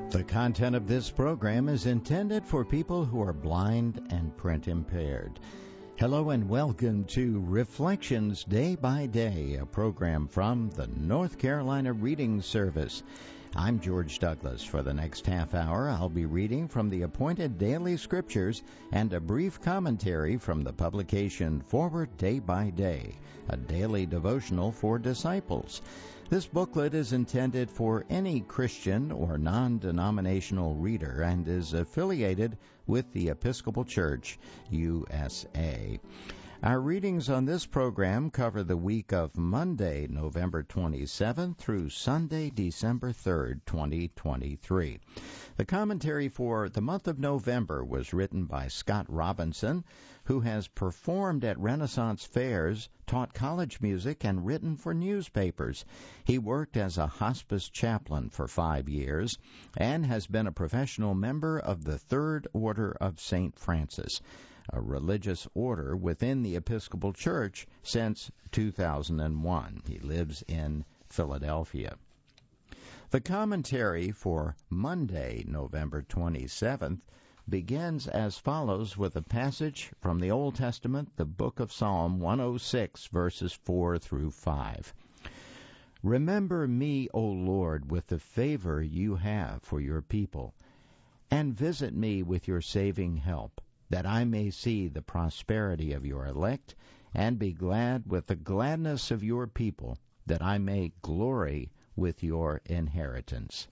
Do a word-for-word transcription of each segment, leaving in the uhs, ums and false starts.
The content of this program is intended for people who are blind and print impaired. Hello and welcome to Reflections Day by Day, a program from the North Carolina Reading Service. I'm George Douglas. For the next half hour, I'll be reading from the appointed daily scriptures and a brief commentary from the publication Forward Day by Day, a daily devotional for disciples. This booklet is intended for any Christian or non-denominational reader and is affiliated with the Episcopal Church, U S A. Our readings on this program cover the week of Monday, November twenty-seventh through Sunday, December third, twenty twenty-three. The commentary for the month of November was written by Scott Robinson, who has performed at Renaissance fairs, taught college music, and written for newspapers. He worked as a hospice chaplain for five years and has been a professional member of the Third Order of Saint Francis, a religious order within the Episcopal Church since two thousand one. He lives in Philadelphia. The commentary for Monday, November twenty-seventh, begins as follows with a passage from the Old Testament, the book of Psalm one oh six, verses four through five. Remember me, O Lord, with the favor you have for your people, and visit me with your saving help, that I may see the prosperity of your elect, and be glad with the gladness of your people, that I may glory with your inheritance.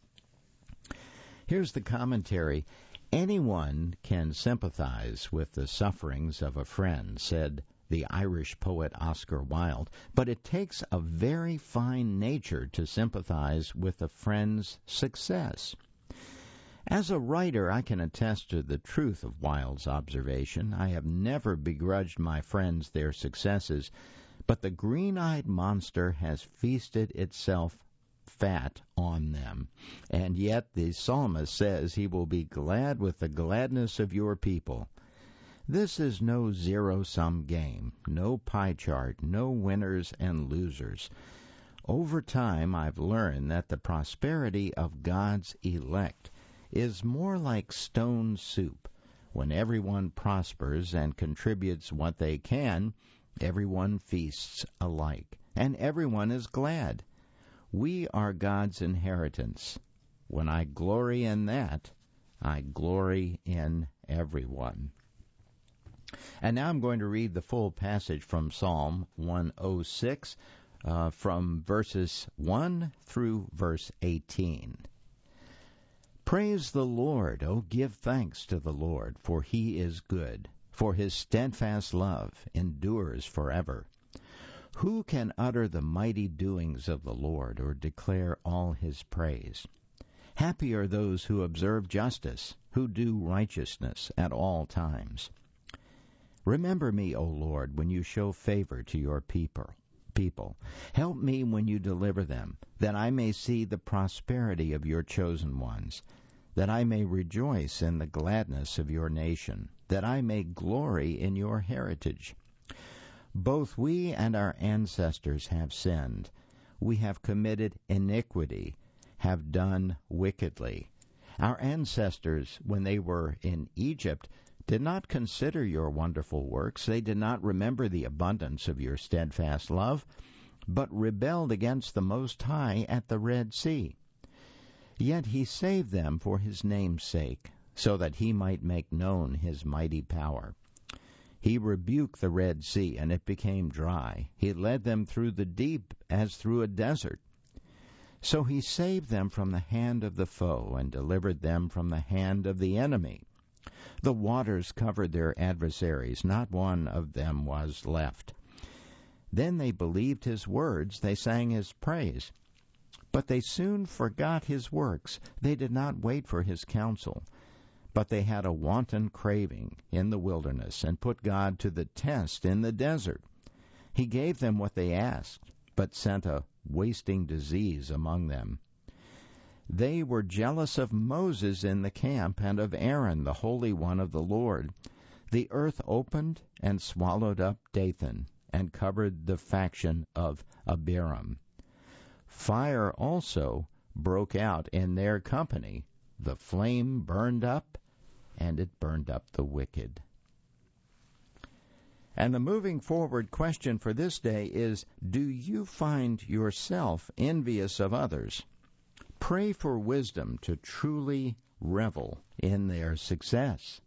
Here's the commentary. Anyone can sympathize with the sufferings of a friend, said the Irish poet Oscar Wilde, but it takes a very fine nature to sympathize with a friend's success. As a writer, I can attest to the truth of Wilde's observation. I have never begrudged my friends their successes, but the green-eyed monster has feasted itself fat on them. And yet the psalmist says he will be glad with the gladness of your people. This is no zero-sum game, no pie chart, no winners and losers. Over time, I've learned that the prosperity of God's elect is more like stone soup. When everyone prospers and contributes what they can, everyone feasts alike, and everyone is glad. We are God's inheritance. When I glory in that, I glory in everyone. And now I'm going to read the full passage from Psalm one oh six, uh, from verses one through verse eighteen. Praise the Lord, O give thanks to the Lord, for he is good, for his steadfast love endures forever. Who can utter the mighty doings of the Lord, or declare all his praise? Happy are those who observe justice, who do righteousness at all times. Remember me, O Lord, when you show favor to your people. People, help me when you deliver them, that I may see the prosperity of your chosen ones, that I may rejoice in the gladness of your nation, that I may glory in your heritage. Both we and our ancestors have sinned. We have committed iniquity, have done wickedly. Our ancestors, when they were in Egypt, did not consider your wonderful works. They did not remember the abundance of your steadfast love, but rebelled against the Most High at the Red Sea. Yet he saved them for his name's sake, so that he might make known his mighty power. He rebuked the Red Sea, and it became dry. He led them through the deep as through a desert. So he saved them from the hand of the foe, and delivered them from the hand of the enemy. The waters covered their adversaries, not one of them was left. Then they believed his words, they sang his praise. But they soon forgot his works. They did not wait for his counsel. But they had a wanton craving in the wilderness, and put God to the test in the desert. He gave them what they asked, but sent a wasting disease among them. They were jealous of Moses in the camp, and of Aaron, the Holy One of the Lord. The earth opened and swallowed up Dathan, and covered the faction of Abiram. Fire also broke out in their company, the flame burned up, and it burned up the wicked. And the moving forward question for this day is, do you find yourself envious of others? Pray for wisdom to truly revel in their success.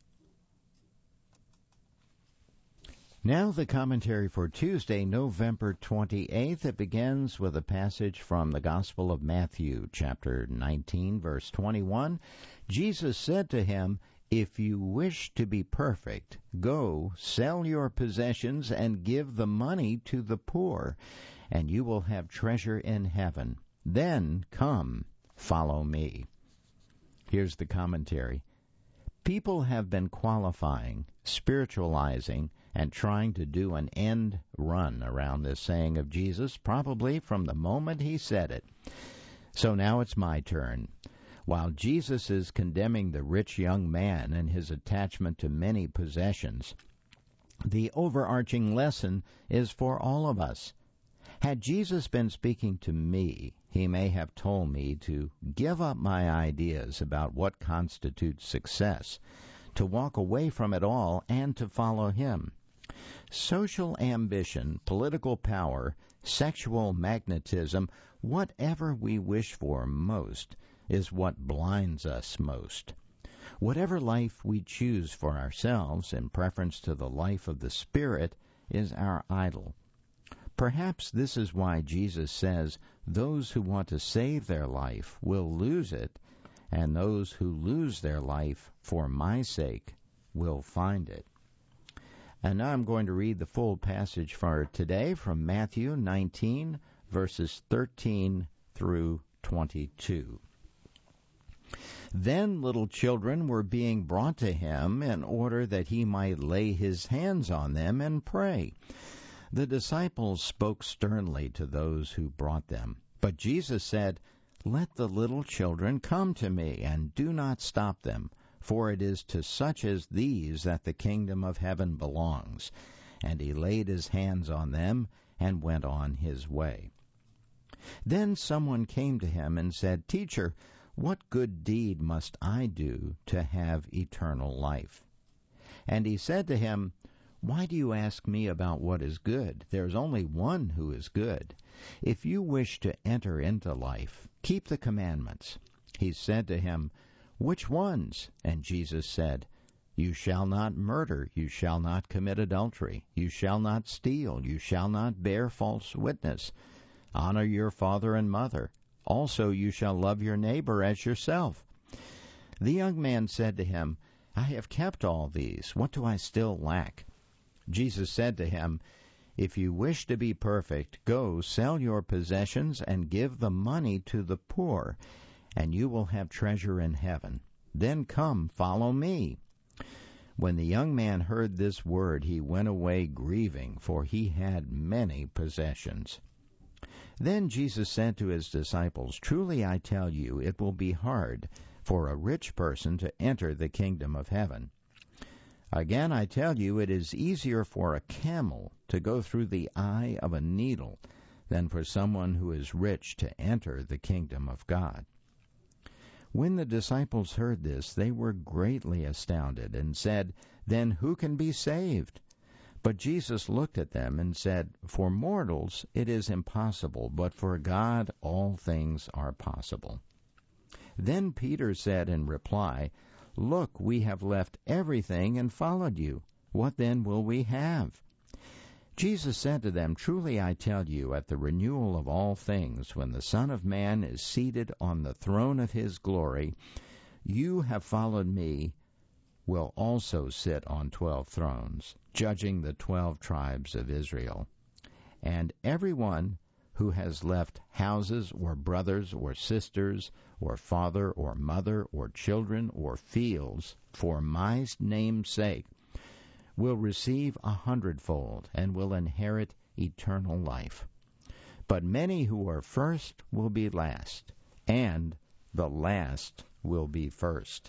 Now the commentary for Tuesday, November twenty-eighth. It begins with a passage from the Gospel of Matthew, chapter nineteen, verse twenty-one. Jesus said to him, "If you wish to be perfect, go, sell your possessions and give the money to the poor, and you will have treasure in heaven. Then come, follow me." Here's the commentary. People have been qualifying, spiritualizing, and trying to do an end run around this saying of Jesus, probably from the moment he said it. So now it's my turn. While Jesus is condemning the rich young man and his attachment to many possessions, the overarching lesson is for all of us. Had Jesus been speaking to me, he may have told me to give up my ideas about what constitutes success, to walk away from it all, and to follow him. Social ambition, political power, sexual magnetism, whatever we wish for most, is what blinds us most. Whatever life we choose for ourselves in preference to the life of the Spirit is our idol. Perhaps this is why Jesus says those who want to save their life will lose it, and those who lose their life for my sake will find it. And now I'm going to read the full passage for today from Matthew nineteen, verses thirteen through twenty-two. Then little children were being brought to him in order that he might lay his hands on them and pray. The disciples spoke sternly to those who brought them. But Jesus said, "Let the little children come to me, and do not stop them, for it is to such as these that the kingdom of heaven belongs." And he laid his hands on them and went on his way. Then someone came to him and said, "Teacher, what good deed must I do to have eternal life?" And he said to him, "Why do you ask me about what is good? There is only one who is good. If you wish to enter into life, keep the commandments." He said to him, "Which ones?" And Jesus said, "You shall not murder, you shall not commit adultery, you shall not steal, you shall not bear false witness, honor your father and mother. Also you shall love your neighbor as yourself." The young man said to him, "I have kept all these. What do I still lack?" Jesus said to him, "If you wish to be perfect, go sell your possessions and give the money to the poor, and you will have treasure in heaven. Then come, follow me." When the young man heard this word, he went away grieving, for he had many possessions. Then Jesus said to his disciples, "Truly I tell you, it will be hard for a rich person to enter the kingdom of heaven. Again, I tell you, it is easier for a camel to go through the eye of a needle than for someone who is rich to enter the kingdom of God." When the disciples heard this, they were greatly astounded and said, "Then who can be saved?" But Jesus looked at them and said, "For mortals it is impossible, but for God all things are possible." Then Peter said in reply, "Look, we have left everything and followed you. What then will we have?" Jesus said to them, "Truly I tell you, at the renewal of all things, when the Son of Man is seated on the throne of his glory, you have followed me will also sit on twelve thrones, judging the twelve tribes of Israel. And everyone who has left houses or brothers or sisters or father or mother or children or fields for my name's sake will receive a hundredfold and will inherit eternal life. But many who are first will be last, and the last will be first."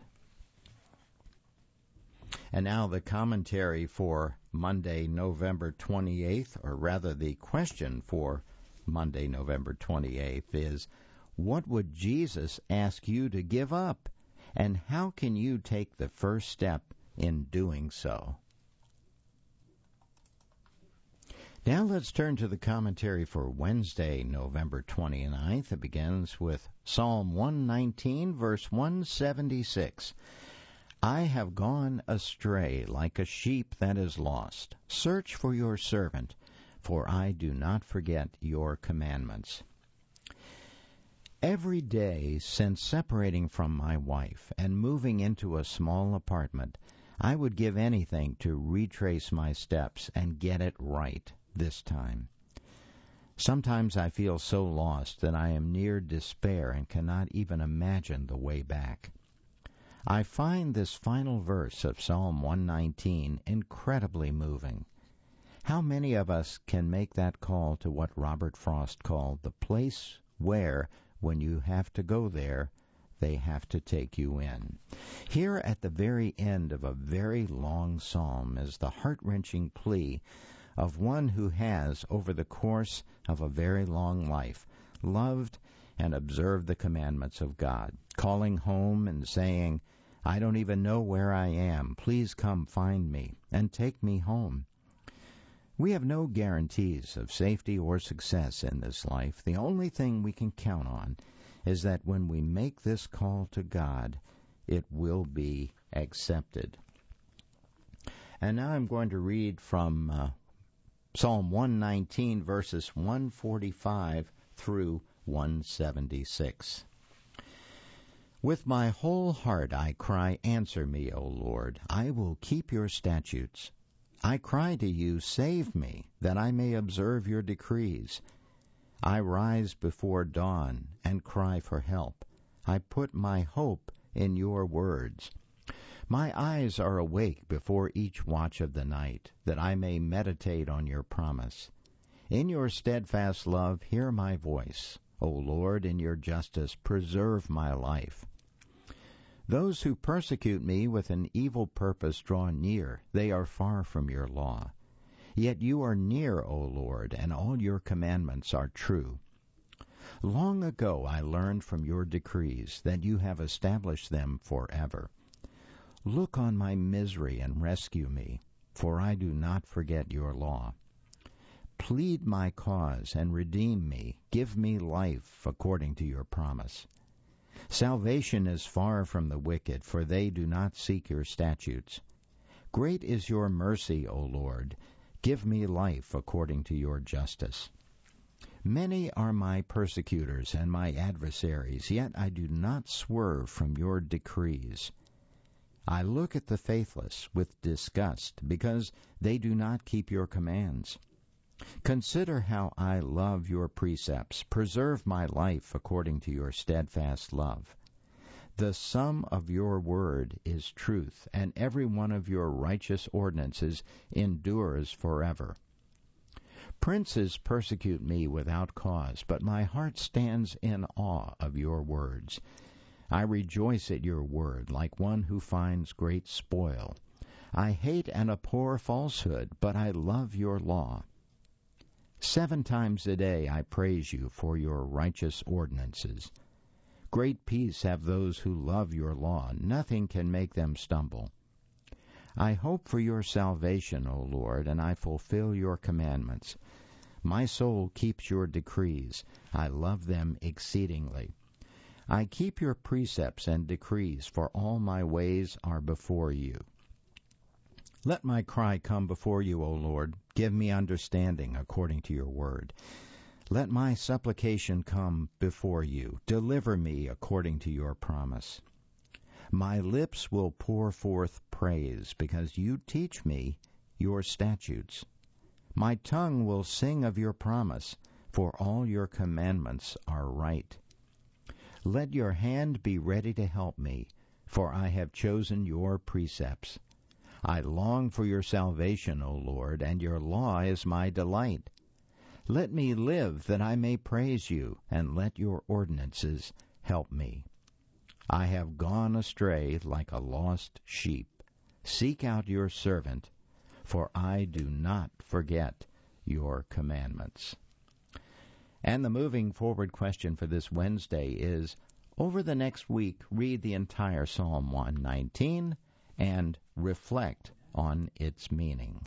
And now the commentary for Monday, November twenty-eighth, or rather the question for Monday, November twenty-eighth is, what would Jesus ask you to give up And how can you take the first step in doing so? Now let's turn to the commentary for Wednesday, November twenty-ninth. It begins with Psalm one nineteen, verse one seventy-six. I have gone astray like a sheep that is lost. Search for your servant, for I do not forget your commandments. Every day since separating from my wife and moving into a small apartment, I would give anything to retrace my steps and get it right this time. Sometimes I feel so lost that I am near despair and cannot even imagine the way back. I find this final verse of Psalm one nineteen incredibly moving. How many of us can make that call to what Robert Frost called the place where, when you have to go there, they have to take you in? Here at the very end of a very long psalm is the heart-wrenching plea of one who has, over the course of a very long life, loved and observed the commandments of God, calling home and saying, I don't even know where I am. Please come find me and take me home. We have no guarantees of safety or success in this life. The only thing we can count on is that when we make this call to God, it will be accepted. And now I'm going to read from uh, Psalm one nineteen, verses one forty-five through one seventy-six. With my whole heart I cry, answer me, O Lord. I will keep your statutes. I cry to you, save me, that I may observe your decrees. I rise before dawn and cry for help. I put my hope in your words. My eyes are awake before each watch of the night, that I may meditate on your promise. In your steadfast love, hear my voice. O Lord, in your justice, preserve my life. Those who persecute me with an evil purpose draw near. They are far from your law. Yet you are near, O Lord, and all your commandments are true. Long ago I learned from your decrees that you have established them forever. Look on my misery and rescue me, for I do not forget your law. Plead my cause and redeem me. Give me life according to your promise. Salvation is far from the wicked, for they do not seek your statutes. Great is your mercy, O Lord. Give me life according to your justice. Many are my persecutors and my adversaries, yet I do not swerve from your decrees. I look at the faithless with disgust, because they do not keep your commands. Consider how I love your precepts. Preserve my life according to your steadfast love. The sum of your word is truth, and every one of your righteous ordinances endures forever. Princes persecute me without cause, but my heart stands in awe of your words. I rejoice at your word like one who finds great spoil. I hate and abhor falsehood, but I love your law. Seven times a day I praise you for your righteous ordinances. Great peace have those who love your law. Nothing can make them stumble. I hope for your salvation, O Lord, and I fulfill your commandments. My soul keeps your decrees. I love them exceedingly. I keep your precepts and decrees, for all my ways are before you. Let my cry come before you, O Lord. Give me understanding according to your word. Let my supplication come before you. Deliver me according to your promise. My lips will pour forth praise, because you teach me your statutes. My tongue will sing of your promise, for all your commandments are right. Let your hand be ready to help me, for I have chosen your precepts. I long for your salvation, O Lord, and your law is my delight. Let me live that I may praise you, and let your ordinances help me. I have gone astray like a lost sheep. Seek out your servant, for I do not forget your commandments. And the moving forward question for this Wednesday is, over the next week, read the entire Psalm one nineteen and reflect on its meaning.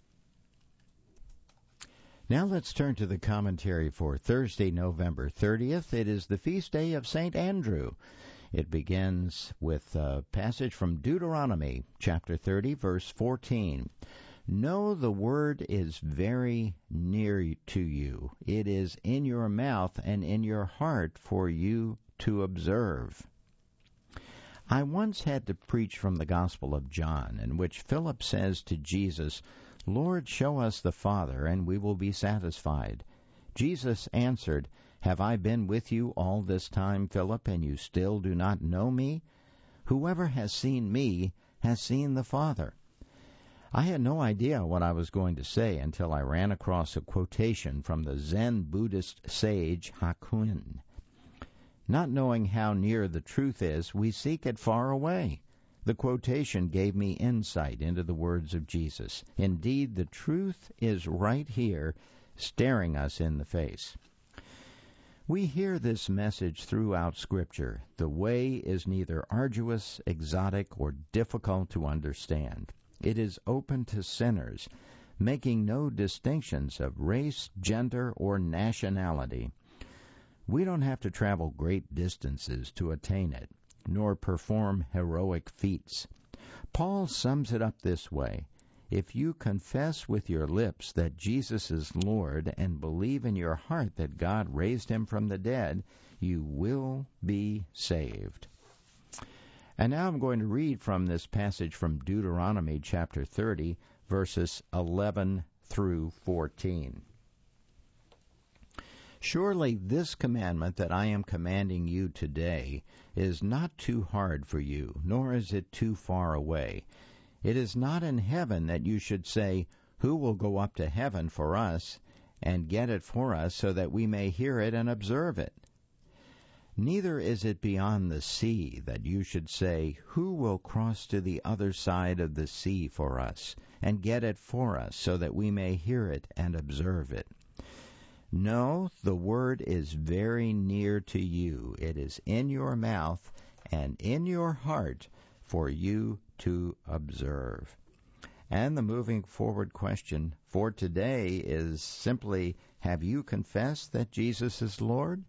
Now let's turn to the commentary for Thursday, November thirtieth. It is the feast day of Saint Andrew. It begins with a passage from Deuteronomy chapter thirty, verse fourteen. Know the word is very near to you. It is in your mouth and in your heart for you to observe. I once had to preach from the Gospel of John, in which Philip says to Jesus, Lord, show us the Father, and we will be satisfied. Jesus answered, Have I been with you all this time, Philip, and you still do not know me? Whoever has seen me has seen the Father. I had no idea what I was going to say until I ran across a quotation from the Zen Buddhist sage Hakuin. Not knowing how near the truth is, we seek it far away. The quotation gave me insight into the words of Jesus. Indeed, the truth is right here, staring us in the face. We hear this message throughout Scripture. The way is neither arduous, exotic, or difficult to understand. It is open to sinners, making no distinctions of race, gender, or nationality. We don't have to travel great distances to attain it, nor perform heroic feats. Paul sums it up this way. If you confess with your lips that Jesus is Lord and believe in your heart that God raised him from the dead, you will be saved. And now I'm going to read from this passage from Deuteronomy chapter thirty, verses eleven through fourteen. Surely this commandment that I am commanding you today is not too hard for you, nor is it too far away. It is not in heaven that you should say, Who will go up to heaven for us and get it for us so that we may hear it and observe it? Neither is it beyond the sea that you should say, Who will cross to the other side of the sea for us and get it for us so that we may hear it and observe it? No, the word is very near to you. It is in your mouth and in your heart for you to observe. And the moving forward question for today is simply, have you confessed that Jesus is Lord?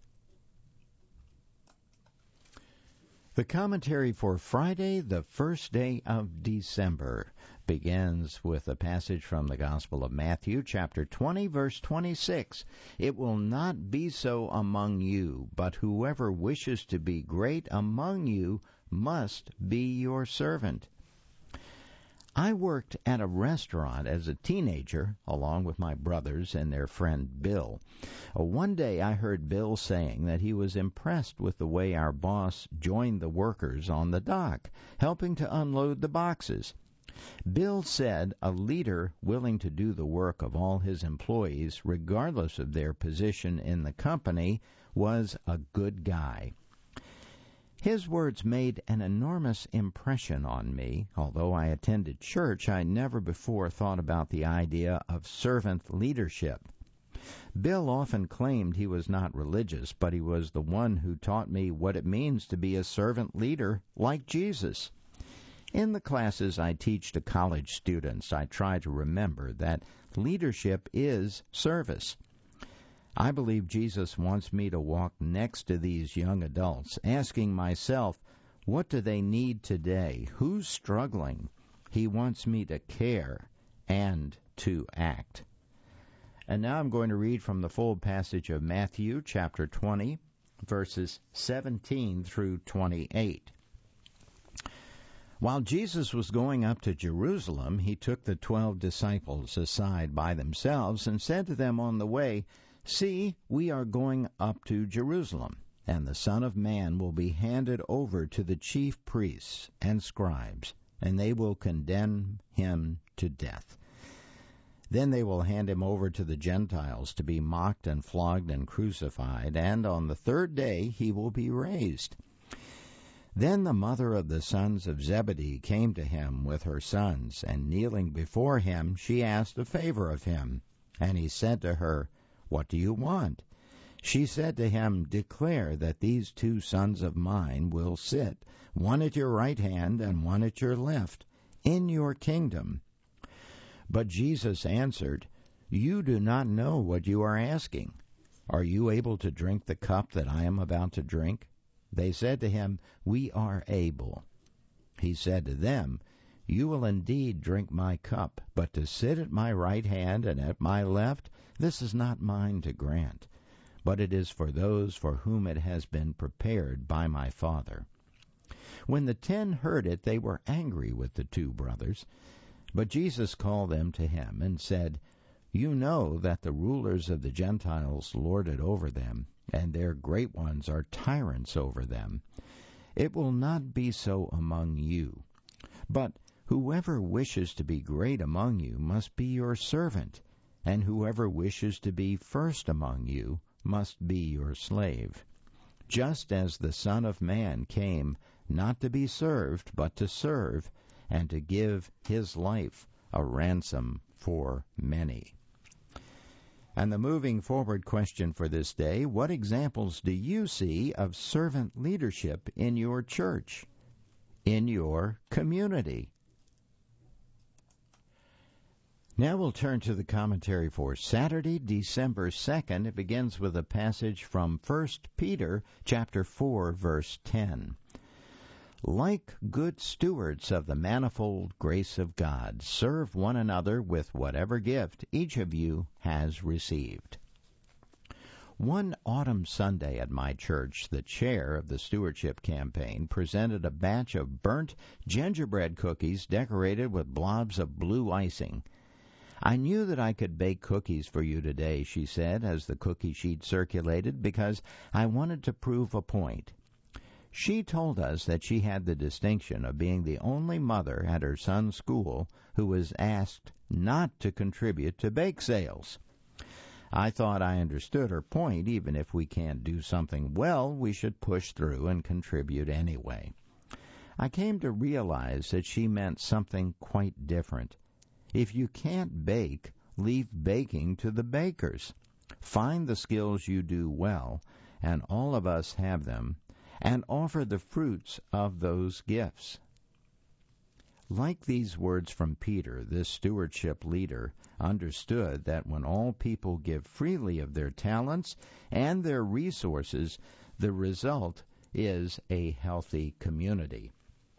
The commentary for Friday, the first day of December, begins with a passage from the Gospel of Matthew, chapter twenty, verse twenty-six. It will not be so among you, but whoever wishes to be great among you must be your servant. I worked at a restaurant as a teenager, along with my brothers and their friend Bill. One day I heard Bill saying that he was impressed with the way our boss joined the workers on the dock, helping to unload the boxes. Bill said a leader willing to do the work of all his employees, regardless of their position in the company, was a good guy. His words made an enormous impression on me. Although I attended church, I never before thought about the idea of servant leadership. Bill often claimed he was not religious, but he was the one who taught me what it means to be a servant leader like Jesus. In the classes I teach to college students, I try to remember that leadership is service. I believe Jesus wants me to walk next to these young adults, asking myself, what do they need today? Who's struggling? He wants me to care and to act. And now I'm going to read from the full passage of Matthew, chapter twenty, verses seventeen through twenty-eight. While Jesus was going up to Jerusalem, he took the twelve disciples aside by themselves and said to them on the way, See, we are going up to Jerusalem, and the Son of Man will be handed over to the chief priests and scribes, and they will condemn him to death. Then they will hand him over to the Gentiles to be mocked and flogged and crucified, and on the third day he will be raised. Then the mother of the sons of Zebedee came to him with her sons, and kneeling before him, she asked a favor of him. And he said to her, What do you want? She said to him, "Declare that these two sons of mine will sit, one at your right hand and one at your left, in your kingdom." But Jesus answered, "You do not know what you are asking. Are you able to drink the cup that I am about to drink?" They said to him, "We are able." He said to them, "You will indeed drink my cup, but to sit at my right hand and at my left, this is not mine to grant, but it is for those for whom it has been prepared by my Father." When the ten heard it, they were angry with the two brothers. But Jesus called them to him and said, "You know that the rulers of the Gentiles lord it over them, and their great ones are tyrants over them. It will not be so among you. But whoever wishes to be great among you must be your servant, and whoever wishes to be first among you must be your slave. Just as the Son of Man came not to be served, but to serve, and to give his life a ransom for many." And the moving forward question for this day, what examples do you see of servant leadership in your church, in your community? Now we'll turn to the commentary for Saturday, December second. It begins with a passage from First Peter chapter four, verse ten. "Like good stewards of the manifold grace of God, serve one another with whatever gift each of you has received." One autumn Sunday at my church, the chair of the stewardship campaign presented a batch of burnt gingerbread cookies decorated with blobs of blue icing. "I knew that I could bake cookies for you today," she said as the cookie sheet circulated, "because I wanted to prove a point." She told us that she had the distinction of being the only mother at her son's school who was asked not to contribute to bake sales. I thought I understood her point. Even if we can't do something well, we should push through and contribute anyway. I came to realize that she meant something quite different. If you can't bake, leave baking to the bakers. Find the skills you do well, and all of us have them, and offer the fruits of those gifts. Like these words from Peter, this stewardship leader understood that when all people give freely of their talents and their resources, the result is a healthy community.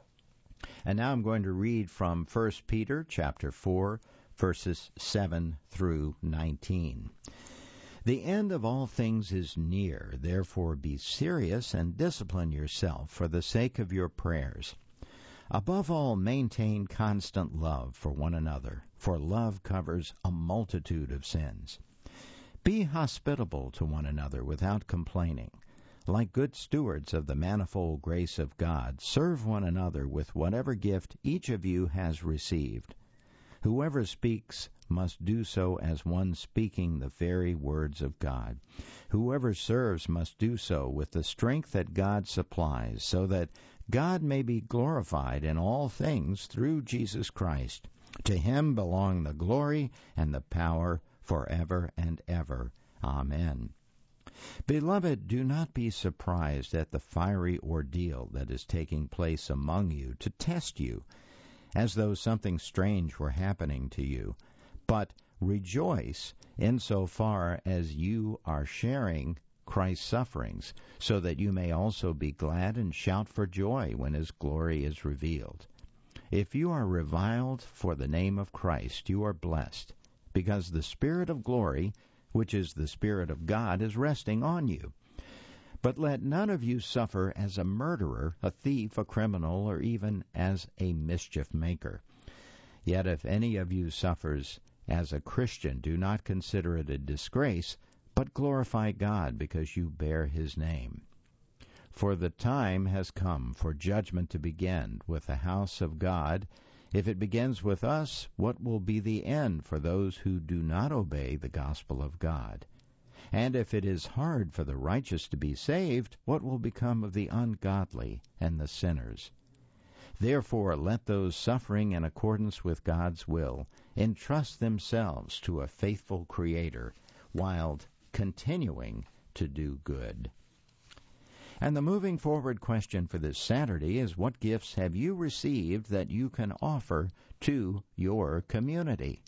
And now I'm going to read from First Peter chapter four, verses seven through nineteen. "The end of all things is near, therefore be serious and discipline yourself for the sake of your prayers. Above all, maintain constant love for one another, for love covers a multitude of sins. Be hospitable to one another without complaining. Like good stewards of the manifold grace of God, serve one another with whatever gift each of you has received. Whoever speaks must do so as one speaking the very words of God. Whoever serves must do so with the strength that God supplies, so that God may be glorified in all things through Jesus Christ. To him belong the glory and the power forever and ever. Amen. Beloved, do not be surprised at the fiery ordeal that is taking place among you to test you, as though something strange were happening to you. But rejoice insofar as you are sharing Christ's sufferings, so that you may also be glad and shout for joy when his glory is revealed. If you are reviled for the name of Christ, you are blessed, because the Spirit of glory, which is the Spirit of God, is resting on you. But let none of you suffer as a murderer, a thief, a criminal, or even as a mischief maker. Yet if any of you suffers as a Christian, do not consider it a disgrace, but glorify God because you bear his name. For the time has come for judgment to begin with the house of God. If it begins with us, what will be the end for those who do not obey the gospel of God? And if it is hard for the righteous to be saved, what will become of the ungodly and the sinners? Therefore, let those suffering in accordance with God's will entrust themselves to a faithful Creator, while continuing to do good. And the moving forward question for this Saturday is, what gifts have you received that you can offer to your community?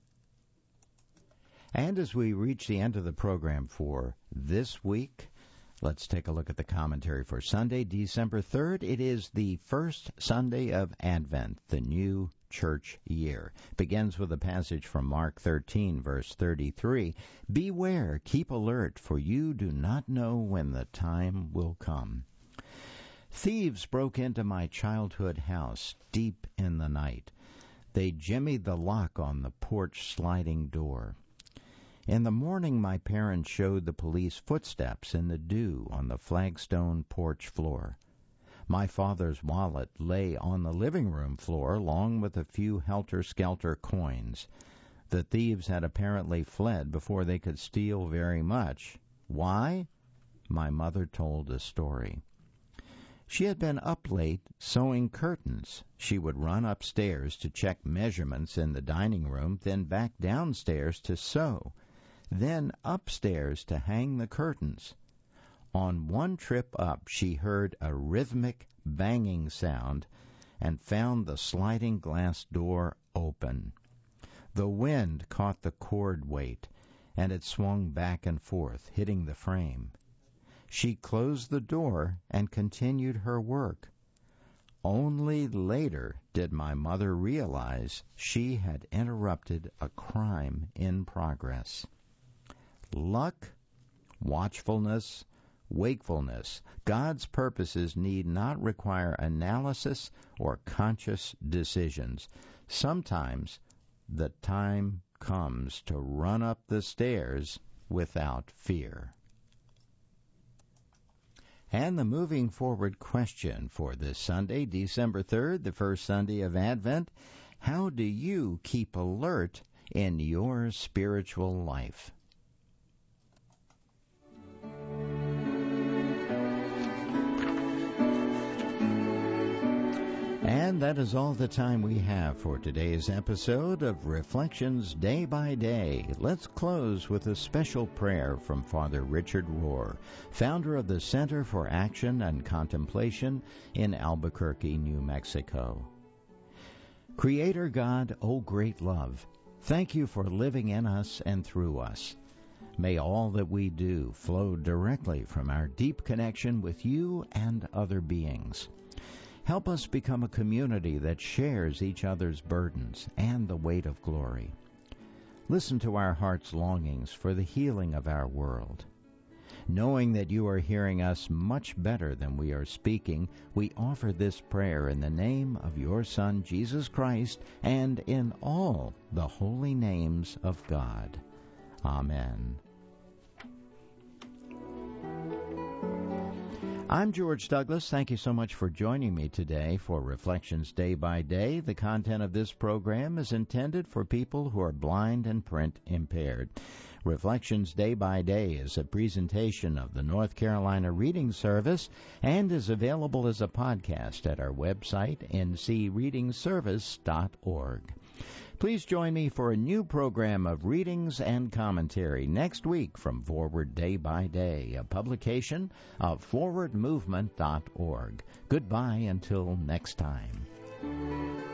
And as we reach the end of the program for this week, let's take a look at the commentary for Sunday, December third. It is the first Sunday of Advent, the new church year. Begins with a passage from Mark thirteen, verse thirty-three. Beware, keep alert, for you do not know when the time will come. Thieves broke into my childhood house deep in the night. They jimmied the lock on the porch sliding door. In the morning, my parents showed the police footsteps in the dew on the flagstone porch floor. My father's wallet lay on the living room floor, along with a few helter-skelter coins. The thieves had apparently fled before they could steal very much. Why? My mother told a story. She had been up late sewing curtains. She would run upstairs to check measurements in the dining room, then back downstairs to sew, then upstairs to hang the curtains. On one trip up, she heard a rhythmic banging sound and found the sliding glass door open. The wind caught the cord weight, and it swung back and forth, hitting the frame. She closed the door and continued her work. Only later did my mother realize she had interrupted a crime in progress. Luck, watchfulness, wakefulness. God's purposes need not require analysis or conscious decisions. Sometimes the time comes to run up the stairs without fear. And the moving forward question for this Sunday, December third, the first Sunday of Advent, how do you keep alert in your spiritual life? And that is all the time we have for today's episode of Reflections Day by Day. Let's close with a special prayer from Father Richard Rohr, founder of the Center for Action and Contemplation in Albuquerque, New Mexico. Creator God, O great love, thank you for living in us and through us. May all that we do flow directly from our deep connection with you and other beings. Help us become a community that shares each other's burdens and the weight of glory. Listen to our heart's longings for the healing of our world. Knowing that you are hearing us much better than we are speaking, we offer this prayer in the name of your Son, Jesus Christ, and in all the holy names of God. Amen. I'm George Douglas. Thank you so much for joining me today for Reflections Day by Day. The content of this program is intended for people who are blind and print impaired. Reflections Day by Day is a presentation of the North Carolina Reading Service and is available as a podcast at our website, n c reading service dot org. Please join me for a new program of readings and commentary next week from Forward Day by Day, a publication of forward movement dot org. Goodbye until next time.